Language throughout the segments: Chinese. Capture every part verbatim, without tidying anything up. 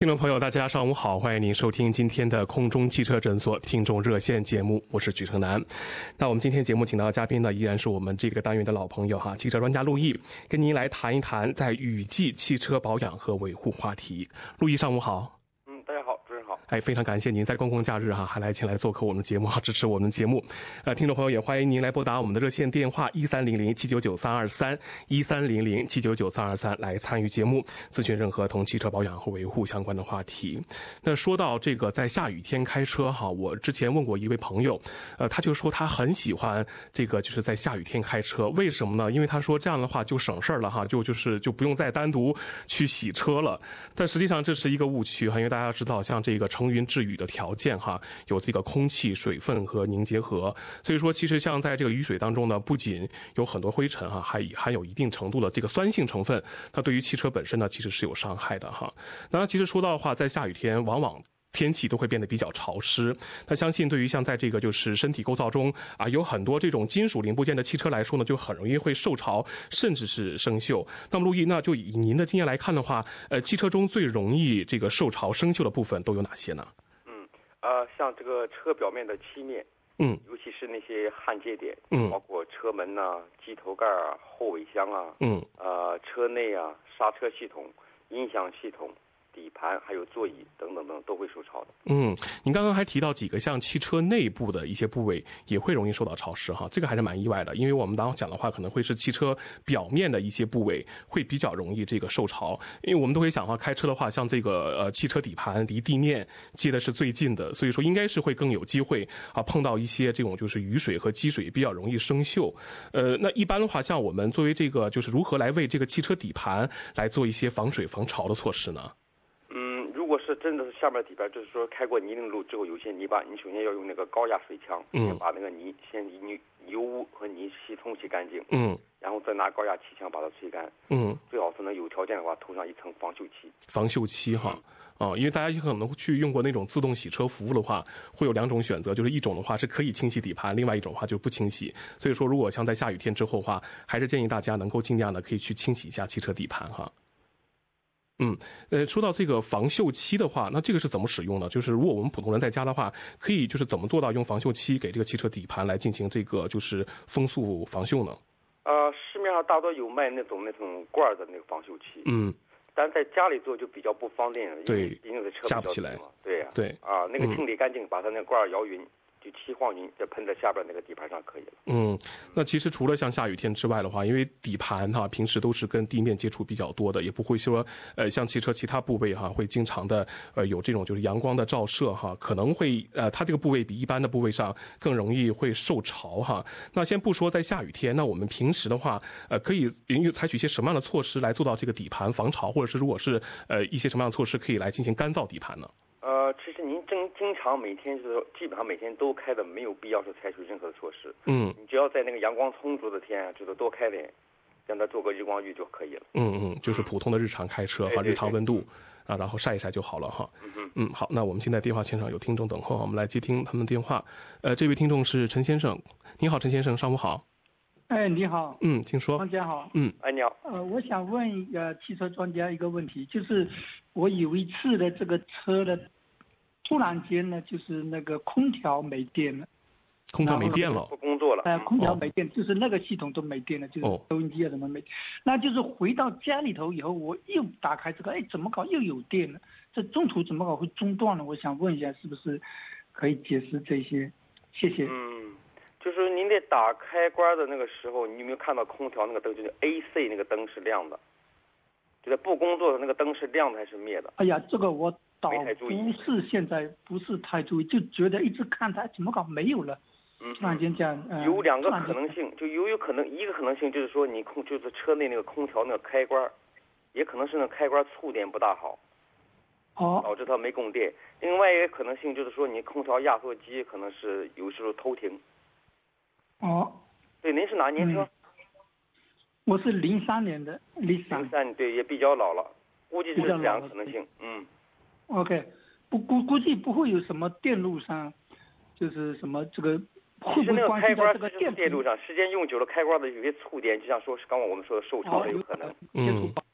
听众朋友大家上午好，欢迎您收听今天的空中汽车诊所听众热线节目，我是举成南。那我们今天节目请到的嘉宾呢，依然是我们这个单元的老朋友哈，汽车专家陆毅，跟您来谈一谈在雨季汽车保养和维护话题。陆毅上午好。 嗯，大家好，主持人好。 哎，非常感谢您在公共假日哈还来前来做客我们的节目哈，支持我们的节目。呃，听众朋友也欢迎您来拨打我们的热线电话一三零零七九九三二三一三零零七九九三二三来参与节目，咨询任何同汽车保养和维护相关的话题。那说到这个在下雨天开车哈，我之前问过一位朋友，呃，他就说他很喜欢这个就是在下雨天开车，为什么呢？因为他说这样的话就省事儿了哈，就就是就不用再单独去洗车了。但实际上这是一个误区哈，因为大家知道像这个成云致雨的条件哈，有这个空气、水分和凝结核，所以说其实像在这个雨水当中呢，不仅有很多灰尘哈，还含有一定程度的这个酸性成分，那对于汽车本身呢，其实是有伤害的哈。那其实说到的话，在下雨天往往天气都会变得比较潮湿，那相信对于像在这个就是身体构造中啊有很多这种金属零部件的汽车来说呢，就很容易会受潮，甚至是生锈。那么陆毅，那就以您的经验来看的话，呃，汽车中最容易这个受潮生锈的部分都有哪些呢？ 嗯，呃，像这个车表面的漆面， 嗯， 尤其是那些焊接点， 嗯， 包括车门呐、机头盖啊、后尾箱啊， 嗯， 呃，车内啊、刹车系统、音响系统、底盘还有座椅等等等都会受潮的。 嗯，您刚刚还提到几个像汽车内部的一些部位也会容易受到潮湿哈，这个还是蛮意外的，因为我们当时讲的话可能会是汽车表面的一些部位会比较容易这个受潮，因为我们都会想哈，开车的话像这个呃汽车底盘离地面接的是最近的，所以说应该是会更有机会啊碰到一些这种就是雨水和积水比较容易生锈。呃，那一般的话，像我们作为这个就是如何来为这个汽车底盘来做一些防水防潮的措施呢？ 如果是真的是下面底盘，就是说开过泥泞路之后有些泥巴，你首先要用那个高压水枪， 嗯， 把那个泥先泥油污和泥吸冲洗干净， 嗯， 然后再拿高压气枪把它吹干， 嗯， 最好是能有条件的话涂上一层防锈漆。 防锈漆哈，啊、嗯，因为大家可能去用过那种自动洗车服务的话，会有两种选择，就是一种的话是可以清洗底盘，另外一种的话就不清洗。所以说，如果像在下雨天之后的话，还是建议大家能够尽量的可以去清洗一下汽车底盘哈。嗯，呃，说到这个防锈漆的话，那这个是怎么使用呢？就是如果我们普通人在家的话，可以就是怎么做到用防锈漆给这个汽车底盘来进行这个就是风速防锈呢？ 呃，市面上大多有卖那种那种罐的那个防锈漆， 嗯， 但在家里做就比较不方便了， 对， 因为车架不起来嘛，对呀、啊， 对， 啊，那个清理干净，嗯、把它那个罐摇匀。就漆晃匀，再喷在下边那个底盘上可以了。嗯， 那其实除了像下雨天之外的话，因为底盘哈平时都是跟地面接触比较多的，也不会说呃像汽车其他部位哈会经常的呃有这种就是阳光的照射哈，可能会呃它这个部位比一般的部位上更容易会受潮哈。那先不说在下雨天，那我们平时的话呃可以采取一些什么样的措施来做到这个底盘防潮，或者是如果是呃一些什么样的措施可以来进行干燥底盘呢？ 呃，其实您经经常每天就是基本上每天都开的，没有必要是采取任何的措施。嗯，你只要在那个阳光充足的天，就是多开点，让它做个日光浴就可以了。 嗯嗯，就是普通的日常开车哈，日常温度啊，然后晒一晒就好了哈。 嗯嗯，好，那我们现在电话线上有听众等候，我们来接听他们的电话。呃，这位听众是陈先生，你好，陈先生，上午好。 哎，你好。 嗯，请说。 专家好。 嗯， 哎，你好。 呃，我想问呃汽车专家一个问题，就是我有一次的这个车的。突然间呢，就是那个空调没电了， 空调没电了， 不工作了。 呃，空调没电，哦、就是那个系统都没电了，就是收音机啊什么没。哦、那就是回到家里头以后，我又打开这个，哎，怎么搞又有电了？这中途怎么搞会中断了？我想问一下，是不是可以解释这些？谢谢。 嗯，就是您在打开关的那个时候，你有没有看到空调那个灯，就是 A C 那个灯是亮的？就在不工作的那个灯是亮的还是灭的？ 哎呀，这个我。倒不是现在不是太注意，就觉得一直看它怎么搞没有了。嗯，突然间这样、呃、 有两个可能性，就有有可能一个可能性就是说你空就是车内那个空调那个开关，也可能是那开关触电不大好， 哦， 导致它没供电。另外一个可能性就是说你空调压缩机可能是有时候偷停。 哦， 对，您是哪年车？ 嗯、我是零三年的，零三。 零三对，也比较老了，估计是两个可能性，嗯。 OK， 不估估计不会有什么电路上，就是什么这个会不会关系到这个电电路上？时间用久了，开关的有些触电，就像说是刚刚我们说的受潮的有可能。 嗯，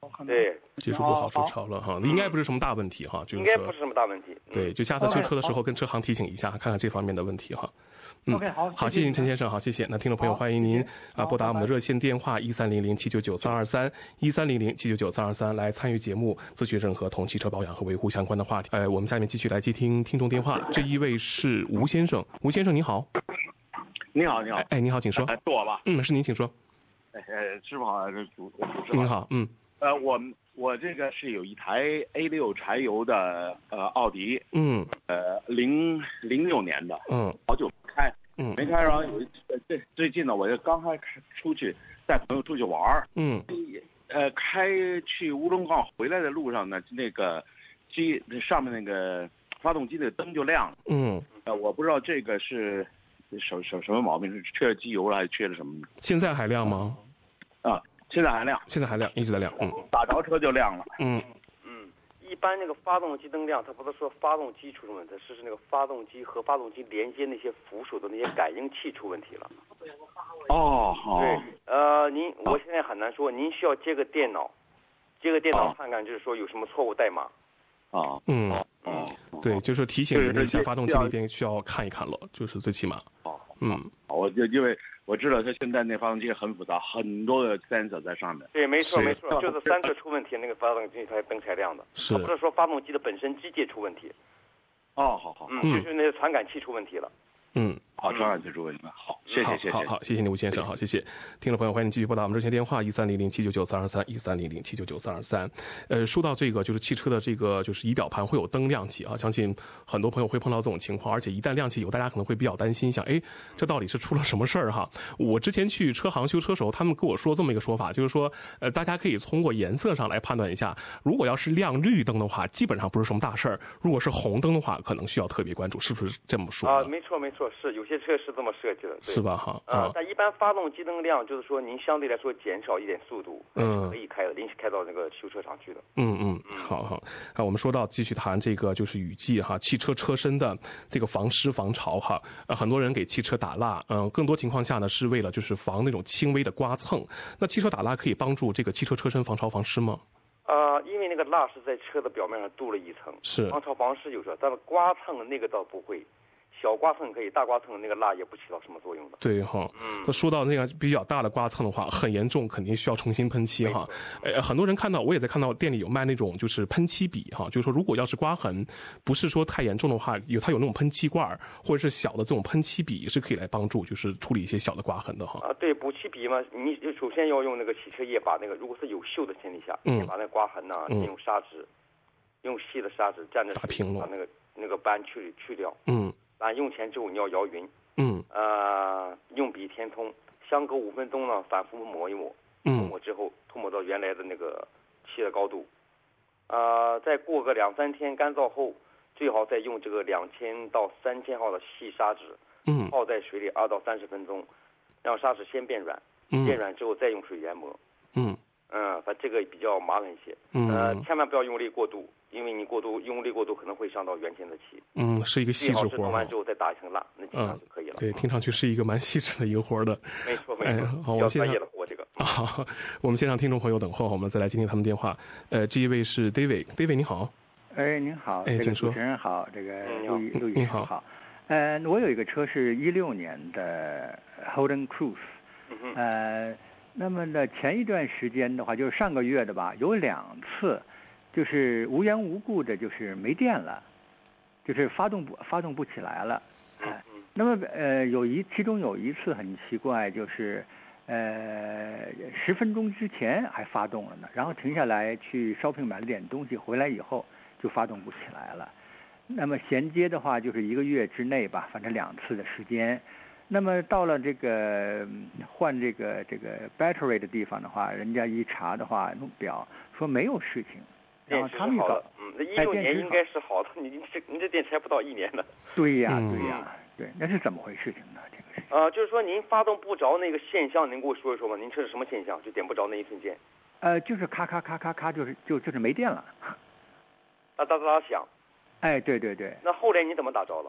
潮，可能对技术不好受潮了哈，应该不是什么大问题哈，就是应该不是什么大问题。 对，就下次修车的时候跟车行提醒一下，看看这方面的问题哈。 嗯 OK 好， 好，谢谢您陈先生，好，谢谢。那听众朋友，欢迎您啊拨打我们的热线电话一三零零七九九三二三一三零零七九九三二三来参与节目，咨询任何同汽车保养和维护相关的话题。呃，我们下面继续来接听听众电话，这一位是吴先生，吴先生您好。 你好，你好， 哎，你好，请说。 哎，是我吧？ 嗯，是您，请说。 哎，师傅好，这主主持您好，嗯。 呃，我我这个是有一台 A 六柴油的呃奥迪， 嗯， 呃零零六年的， 嗯， 好久没开， 嗯， 没开，然后有一次最最近呢，我就刚开出去带朋友出去玩儿， 嗯， 呃，开去乌龙岗回来的路上呢，那个机上面那个发动机的灯就亮了， 嗯， 呃，我不知道这个是什什什么毛病，是缺了机油了还是缺了什么？ 现在还亮吗？ 啊，现在还亮， 现在还亮，一直在亮，嗯， 打着车就亮了， 嗯。 一般那个发动机灯亮，它不是说发动机出什么问题，是是那个发动机和发动机连接那些扶手的那些感应器出问题了。 哦， 对，呃，您我现在很难说，您需要接个电脑，接个电脑哦看看，就是说有什么错误代码。 啊， 嗯， 嗯， 对，就是提醒您一下，发动机那边需要看一看了，就是最起码。 哦， 嗯， 我就因为我知道它现在那发动机很复杂，很多的 sensor 在上面。 对，没错是没错，就是三个出问题，那个发动机才灯才亮的。 是它不是说发动机的本身机械出问题。 哦，好好， 嗯，就是那个传感器出问题了。 嗯， 好，传感器出问题了。好，谢谢谢谢， 好好，谢谢你吴先生，好，谢谢。听众朋友，欢迎您继续拨打我们热线电话一三零零七九九三二三一三零零七九九三二三。呃，说到这个，就是汽车的这个就是仪表盘会有灯亮起啊，相信很多朋友会碰到这种情况，而且一旦亮起以后，大家可能会比较担心，想，哎，这到底是出了什么事儿哈？我之前去车行修车时候，他们跟我说这么一个说法，就是说，呃，大家可以通过颜色上来判断一下，如果要是亮绿灯的话，基本上不是什么大事儿；如果是红灯的话，可能需要特别关注，是不是这么说啊？没错没错，是有些车是这么设计的， 是吧？哈， 啊，但一般发动机灯亮，就是说您相对来说减少一点速度，嗯，可以开的，临时开到那个修车厂去的。 嗯嗯，好好。啊，我们说到继续谈这个就是雨季哈，汽车车身的这个防湿防潮哈，呃，很多人给汽车打蜡，嗯、呃，更多情况下呢是为了就是防那种轻微的刮蹭。那汽车打蜡可以帮助这个汽车车身防潮防湿吗？ 呃，因为那个蜡是在车的表面上镀了一层， 是防潮防湿有时候，但是刮蹭那个倒不会。小刮蹭可以，大刮蹭那个蜡也不起到什么作用的。 对哈，嗯，那说到那个比较大的刮蹭的话，很严重，肯定需要重新喷漆哈。呃，很多人看到，我也在看到店里有卖那种就是喷漆笔哈，就是说如果要是刮痕不是说太严重的话，有它有那种喷漆罐或者是小的这种喷漆笔是可以来帮助就是处理一些小的刮痕的哈。 啊，对，补漆笔嘛，你就首先要用那个洗车液把那个如果是有锈的前提下，嗯，把那个刮痕呐，先用砂纸，用细的砂纸蘸着水把那个那个斑去去掉，嗯。啊，用前之后你要摇匀，嗯，呃，用笔填充，相隔五分钟呢，反复抹一抹，嗯，抹之后涂抹到原来的那个漆的高度，呃，再过个两三天干燥后，最好再用这个两千到三千毫的细砂纸，嗯，泡在水里二到三十分钟，让砂纸先变软，嗯，变软之后再用水研磨，嗯，嗯，反正这个比较麻烦一些，嗯，呃，千万不要用力过度。因为你过度用力过度可能会伤到原先的漆。嗯， 是一个细致活。 弄完之后再打一层蜡，那基本上就可以了。 嗯、对，听上去是一个蛮细致的一个活的。 没错没错。 哎、好，我们现场活这个。 啊，我们现场听众朋友等候，我们再来接听他们电话。呃，这一位是 David，David 你好。 哎，您好。 哎，请说。 主持人好，这个陆毅陆毅你好。 好。呃，我有一个车是一六年的 Holden Cruise， 嗯、呃，那么呢，前一段时间的话，就是上个月的吧，有两次。就是无缘无故的，就是没电了，就是发动不发动不起来了，哎，那么呃有一其中有一次很奇怪，就是呃十分钟之前还发动了呢，然后停下来去 shopping 买了点东西，回来以后就发动不起来了。那么衔接的话就是一个月之内吧，反正两次的时间。那么到了这个换这个这个 battery 的地方的话，人家一查的话，弄表说没有事情。然后他们搞， 嗯，那一六年应该是好的，你这你这电池还不到一年呢。 对呀，对呀，对，那是怎么回事情呢？这个是。 呃，就是说您发动不着那个现象，您给我说一说吗？您这是什么现象？就点不着那一瞬间。 呃，就是咔咔咔咔咔，就是就就是没电了。 哒哒哒响。 哎，对对对。 那后来你怎么打着了？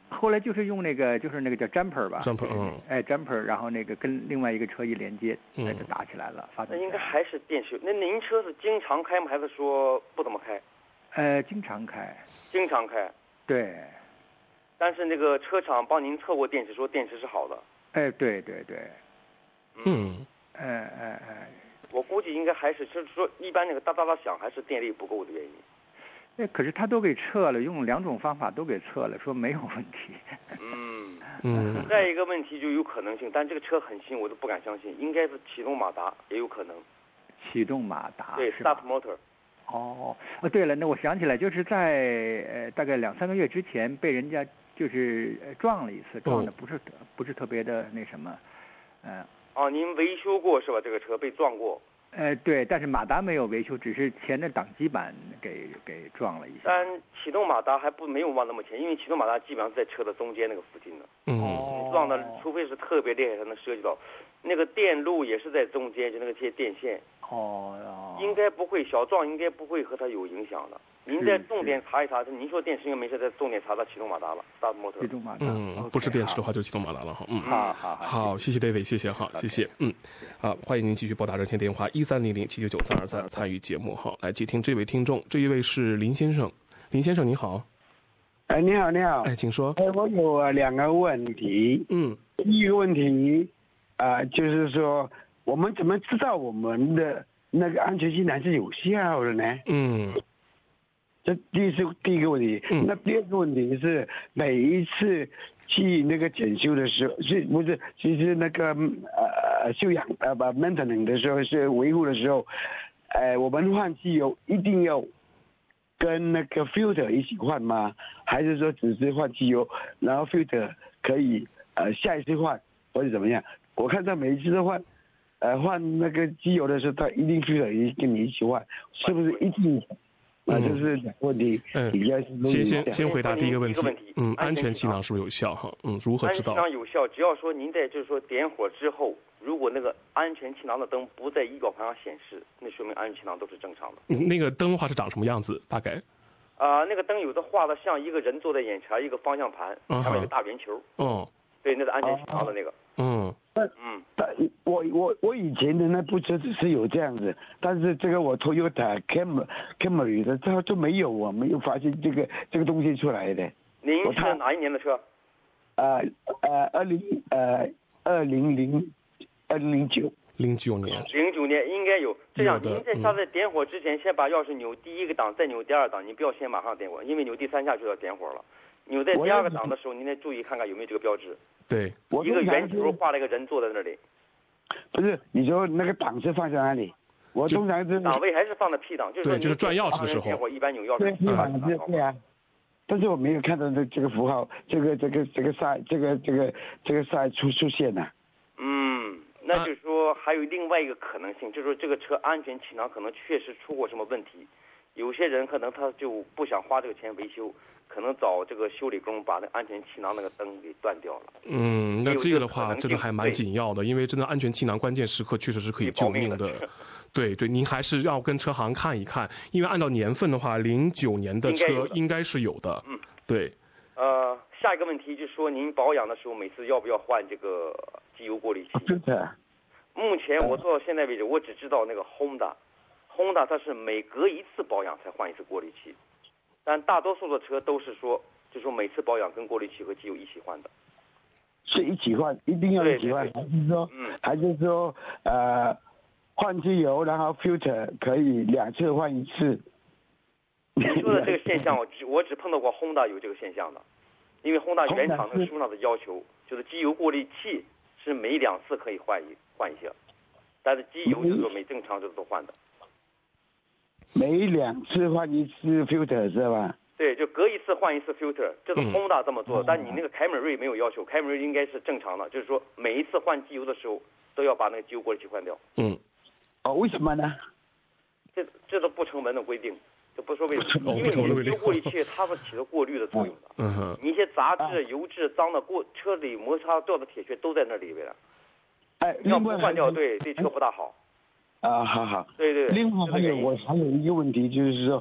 后来就是用那个就是那个叫 jumper 吧 ，jumper， 嗯， 哎 jumper， 然后那个跟另外一个车一连接， 嗯， 就打起来了，发动。 那应该还是电池。那您车是经常开吗？还是说不怎么开？ 呃，经常开。 经常开。 对。 但是那个车厂帮您测过电池，说电池是好的。 哎，对对对。 嗯。 哎哎哎。 我估计应该还是，就是说一般那个哒哒哒响，还是电力不够的原因。 哎，可是他都给测了，用两种方法都给测了，说没有问题。 嗯嗯。 再一个问题就有可能性，但这个车很新，我都不敢相信，应该是启动马达也有可能。 启动马达。 对 ，start motor。 哦，哦，对了，那我想起来，就是在呃大概两三个月之前被人家就是撞了一次，撞的不是、哦、不是特别的那什么，呃。 哦，您维修过是吧？这个车被撞过。 呃，对，但是马达没有维修，只是前的挡机板给给撞了一下。 但启动马达还不没有往那么前，因为启动马达基本上在车的中间那个附近的。 嗯。 你撞的，除非是特别厉害才能涉及到。那个电路也是在中间，就那个些电线。 哦哦。 应该不会，小撞应该不会和它有影响的。您再重点查一查，您说电池应该没事，再重点查查启动马达了 ，start motor。 启动马达。 嗯，不是电池的话就启动马达了哈。嗯， 好好好，谢谢 David， 谢谢哈，谢谢。嗯，好，欢迎您继续拨打热线电话一三零零七九九三二三参与节目哈，来接听这位听众，这一位是林先生，林先生你好。 哎，你好，你好。 哎，请说。 哎，我有两个问题。 嗯。 第一个问题，啊、呃，就是说我们怎么知道我们的那个安全气囊是有效的呢？ 嗯。 这第是第一个问题， 嗯、 那第二个问题是每一次去那个检修的时候，是不是其实那个呃修养呃不 maintenance 的时候是维护的时候，呃我们换机油一定要跟那个 filter 一起换吗？还是说只是换机油，然后 filter 可以呃下一次换或者怎么样？我看到每一次都换，呃换那个机油的时候，他一定 filter 一跟你一起换，是不是一定？啊，就是两个问题。 嗯，先先先回答第一个问题。嗯，安全气囊是不是有效哈？嗯，如何知道？ 安全气囊有效，只要说您在就是说点火之后，如果那个安全气囊的灯不在仪表盘上显示，那说明安全气囊都是正常的。 那个灯的话是长什么样子？大概？ 啊、呃，那个灯有的画的像一个人坐在眼前，一个方向盘， 上面有个大圆球。 哦。 对，那是安全气囊的那个。 嗯。 嗯，但我我我以前的那部车只是有这样子，但是这个我 Toyota Camry Camry 的它就没有，我没有发现这个这个东西出来的。 您是哪一年的车？ 呃呃，二零呃二零零二零零九零九年零九年应该有。这样，您在下在点火之前，先把钥匙扭第一个档，再扭第二档，你不要先马上点火，因为扭第三下就要点火了。扭在第二个档的时候，您得注意看看有没有这个标志。 对， 一个圆球画了一个人坐在那里。 不是，你说那个档是放在哪里？我通常是档位还是放在 P 档，就是对，就是转钥匙的时候， 我一般扭钥匙。 对，嗯，对对啊。但是我没有看到这这个符号，这个这个这个 sign 这个这个这个 sign 出出现呢。 嗯，那就是说还有另外一个可能性，就是说这个车安全气囊可能确实出过什么问题，有些人可能他就不想花这个钱维修。可能找这个修理工把那安全气囊那个灯给断掉了。 嗯，那这个的话真的还蛮紧要的，因为真的安全气囊关键时刻确实是可以救命的。对对，您还是要跟车行看一看，因为按照年份的话，零九年的车应该是有的。 嗯， 对。 呃，下一个问题就是说，您保养的时候每次要不要换这个机油过滤器？ 是的。 目前我做到现在为止，我只知道那个 Honda，Honda 它是每隔一次保养才换一次过滤器。但大多数的车都是说，就说每次保养跟过滤器和机油一起换的， 是一起换，一定要一起换，还是说，嗯，还是说，呃，换机油，然后 filter 可以两次换一次？ 你说的这个现象，我只我只碰到过 Honda 有这个现象的，因为 Honda 原厂的书上的要求就是机油过滤器是每两次可以换一换一些，但是机油就是说每正常就是都换的。 每两次换一次 filter 是吧？ 对，就隔一次换一次 filter， 这是 Honda 这么做的，嗯、但你那个凯美瑞没有要求，凯美瑞应该是正常的，就是说每一次换机油的时候都要把那个机油过滤器换掉。 嗯， 哦，为什么呢？ 这这都不成文的规定，这不说为什么，因为你的机油过滤器它是起着过滤的作用的。 嗯哼， 你一些杂质、油质、脏的过车里摩擦掉的铁屑都在那里边了。 哎， 你要不换掉，对对车不大好。 啊，好好。 对对。 另外还有我还有一个问题，就是说，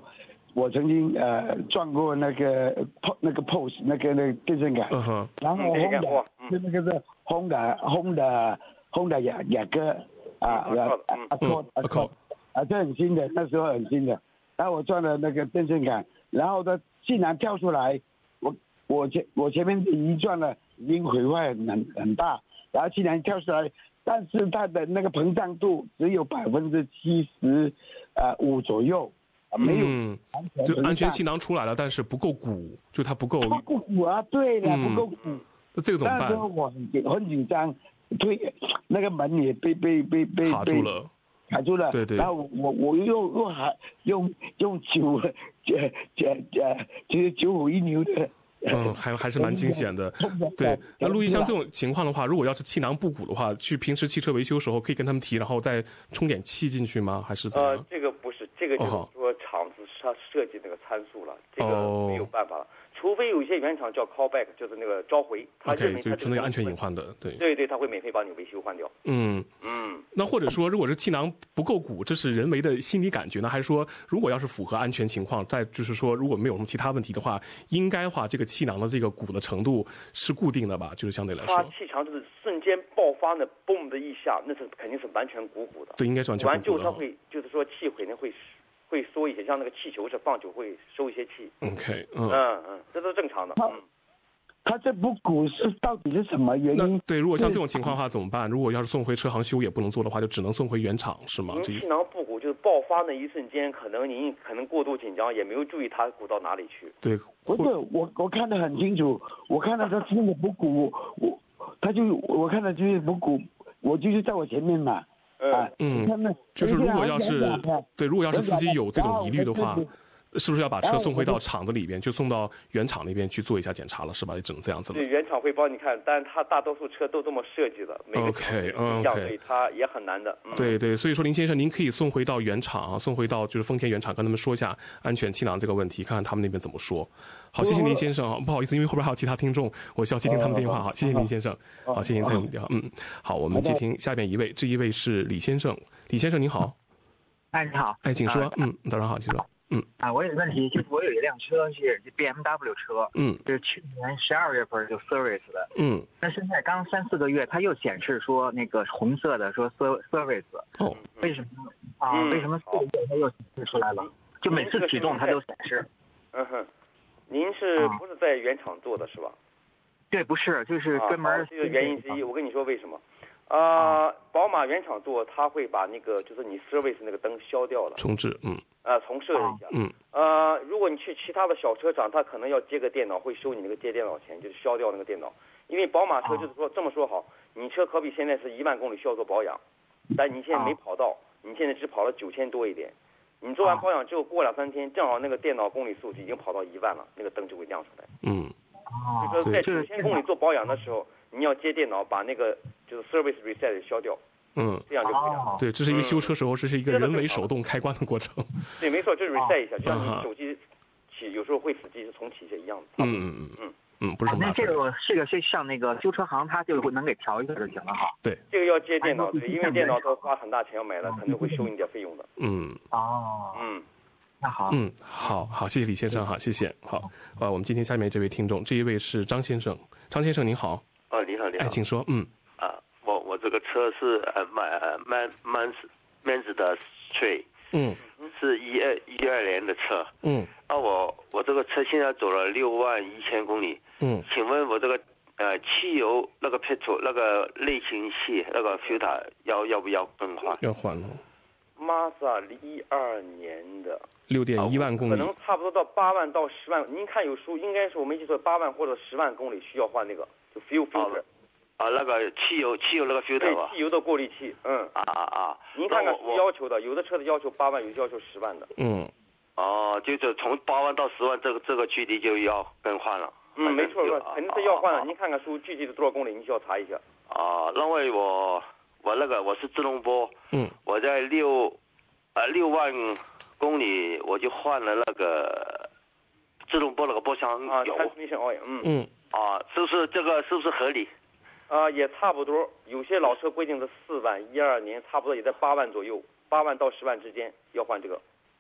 我曾经呃撞过那个那个 P O S 那个那个电线杆， 嗯哼， 然后 Honda 就那个是 Honda Honda Honda 雅雅阁啊，啊 Accord Accord 啊，这很新的，那时候很新的。然后我撞了那个电线杆，然后它竟然跳出来，我我前我前面一撞了，已经毁坏很很大，然后竟然跳出来，但是它的那个膨胀度只有百分之七十呃五左右。没有， 嗯，就安全气囊出来了，但是不够鼓，就它不够。 不够鼓啊，对的，不够鼓。 那这个怎么办？ 那时候我很很紧张，推那个门也被被被被卡住了， 卡住了。 对对。 然后我我又又还用用九这这这就是九虎一牛的。 嗯，还还是蛮惊险的。对，那陆毅像这种情况的话，如果要是气囊不鼓的话，去平时汽车维修时候可以跟他们提，然后再充点气进去吗？还是怎么样？ 呃，这个不是，这个就是说厂子它设计那个参数了，这个没有办法了。除非有一些原厂叫 callback， 就是那个召回，他认为它就是那个安全隐患的，对对对，他会免费帮你维修换掉。 嗯嗯，那或者说，如果是气囊不够鼓，这是人为的心理感觉呢，还是说，如果要是符合安全情况，再就是说，如果没有什么其他问题的话，应该话这个气囊的这个鼓的程度是固定的吧？就是相对来说， 它气场就是瞬间爆发的嘣的一下，那是肯定是完全鼓鼓的。 对，应该是完全鼓鼓的。 完就它会，就是说气肯定会。会收一些，像那个气球是放久会收一些气。 OK， 嗯嗯嗯，这都是正常的。嗯， 它这不鼓是到底是什么原因？ 对，如果像这种情况的话怎么办？如果要是送回车行修也不能做的话，就只能送回原厂，是吗？ 您气囊不鼓就是爆发那一瞬间，可能您可能过度紧张，也没有注意它鼓到哪里去。 对， 不是我我看得很清楚，我看到它真的不鼓，我他就我看到就是不鼓，我就是在我前面嘛。 嗯嗯，就是如果要是对，如果要是司机有这种疑虑的话，是不是要把车送回到厂子里边，就送到原厂那边去做一下检查了，是吧？也只能这样子了。 对，原厂会帮你看，但是它大多数车都这么设计的，每个 OK， 一样，所以它也很难的。嗯、 对对，所以说林先生，您可以送回到原厂，送回到就是丰田原厂，跟他们说一下安全气囊这个问题，看看他们那边怎么说。好，谢谢林先生。不好意思，因为后边还有其他听众，我需要接听他们电话。好，谢谢林先生。好，谢谢您参与我们电话。嗯，好，我们接听下边一位，这一位是李先生。李先生您好。 哎，你好。 哎，请说。嗯，早上好，请说。嗯啊，我有个问题，就是我有一辆车是 B M W 车， 嗯， 就是去年十二月份就 service 的， 嗯， 那现在刚三四个月，它又显示说那个红色的说 service， 哦， 为什么啊？嗯、为什么四个月它又显示出来了？就每次启动它都显示。 嗯哼，您是不是在原厂做的是吧？ 对，不是，就是专门、 啊。这个原因之一，我跟你说为什么。啊、呃，宝马原厂做，它会把那个就是你 service 那个灯消掉了， 重置，嗯， 啊、呃，重设一下， 嗯， 呃，如果你去其他的小车厂，他可能要接个电脑，会收你那个接电脑钱，就是消掉那个电脑，因为宝马车就是说这么说好，你车可比现在是一万公里需要做保养，但你现在没跑到，你现在只跑了九千多一点，你做完保养之后过两三天，正好那个电脑公里数已经跑到一万了，那个灯就会亮出来， 嗯， 就说在九千公里做保养的时候。你要接电脑，把那个就是 service reset 消掉， 嗯， 这样就可以了。 对，这是一个修车时候，这是一个人为手动开关的过程。 对，没错，就是 reset 一下，就像你手机起有时候会死机是重启是一样的。 嗯嗯嗯嗯嗯，不是很麻烦。 那这个这个是上那个修车行，他就能给调一下就行了哈。 对， 这个要接电脑，对，因为电脑都花很大钱要买了，可能会收你点费用的。 嗯， 哦， 嗯。 那好， 嗯，好好，谢谢李先生哈，谢谢。好，啊，我们今天下面这位听众，这一位是张先生，张先生您好。 哦，你好，你好。 哎，请说。嗯。 啊，我我这个车是呃买 Man Man Man's 的 Stray， 嗯， 是一二一二年的车。 嗯。 啊，我我这个车现在走了六万一千公里。 嗯。 请问我这个呃汽油那个 petrol 那个类型器那个 filter 要要不要更换？ 要换了。 玛莎一二年的。 六点一万公里， 可能差不多到八万到十万。您看有书，应该是我没记错，八万或者十万公里需要换那个就 fuel filter。 啊，那个汽油汽油那个 filter 对，汽油的过滤器，嗯。 啊啊啊！ 您看看要求的，有的车子要求八万，有的要求十万的。 嗯。 哦，就是从八万到十万这个这个距离就要更换了。 嗯，没错，肯定是要换了。您看看书，具体的多少公里，你需要查一下。 啊，因为我我那个我是自动波， 嗯， 我在六啊六万公里我就换了那个自动波那个波箱油。 啊 ，transmission oil， 嗯嗯。 啊，是不是这个是不是合理？ 啊，也差不多。有些老车规定是四万，一二年差不多也在八万左右，八万到十万之间要换这个。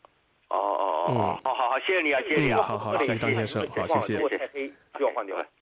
哦哦哦，好好好，谢谢你啊，谢谢你啊， 好好，谢谢张先生，好，谢谢。 如果太黑就要换掉。